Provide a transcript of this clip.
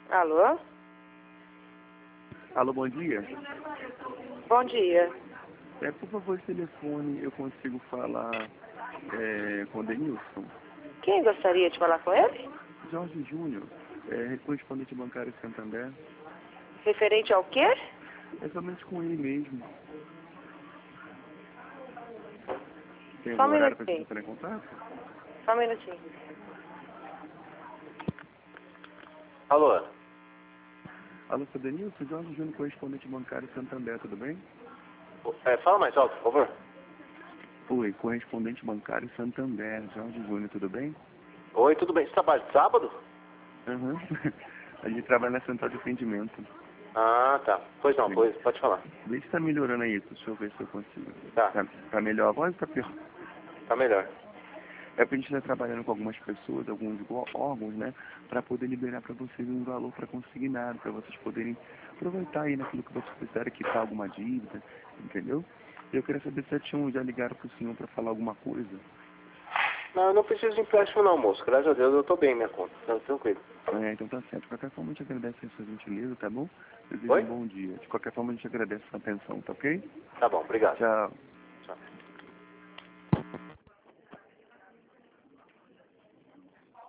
Alô? Alô, bom dia. Bom dia. Por favor, telefone, eu consigo falar com o Denilson. Quem gostaria de falar com ele? Jorge Júnior, correspondente bancário Santander. Referente ao quê? É somente com ele mesmo. Tem Só algum um horário para você minutinho. entrar em contato? Só um minutinho. Alô? Alô, seu Denilson, Jorge Júnior, correspondente bancário Santander, tudo bem? Fala mais alto, por favor. Oi, correspondente bancário Santander, Jorge Júnior, tudo bem? Oi, tudo bem? Você trabalha de sábado? Aham. A gente trabalha na central de atendimento. Ah, tá. Pois não, Sim. pois, pode falar. Vê se tá melhorando aí, deixa eu ver se eu consigo. Tá. Tá melhor a voz ou tá pior? Tá melhor. É porque a gente está trabalhando com algumas pessoas, alguns órgãos, né, para poder liberar para vocês um valor para consignado, para vocês poderem aproveitar aí naquilo que vocês precisarem, quitar alguma dívida, entendeu? Eu queria saber se já ligaram para o senhor para falar alguma coisa. Não, eu não preciso de empréstimo não, moço. Graças a Deus eu tô bem, minha conta. Não, tranquilo. Então tá certo. De qualquer forma, a gente agradece a sua gentileza, tá bom? Desejo Oi? um bom dia. De qualquer forma, a gente agradece a sua atenção, tá ok? Tá bom, obrigado. Tchau.